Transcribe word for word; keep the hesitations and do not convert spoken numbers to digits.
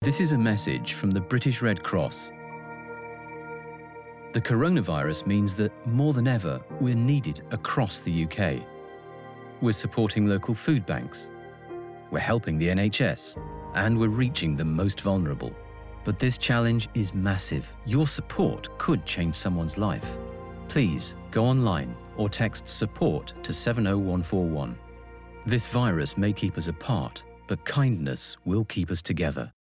This is a message from the British Red Cross. The coronavirus means that more than ever, we're needed across the U K. We're supporting local food banks, we're helping the N H S, and we're reaching the most vulnerable. But this challenge is massive. Your support could change someone's life. Please go online or text support to seven oh one four one. This virus may keep us apart, but kindness will keep us together.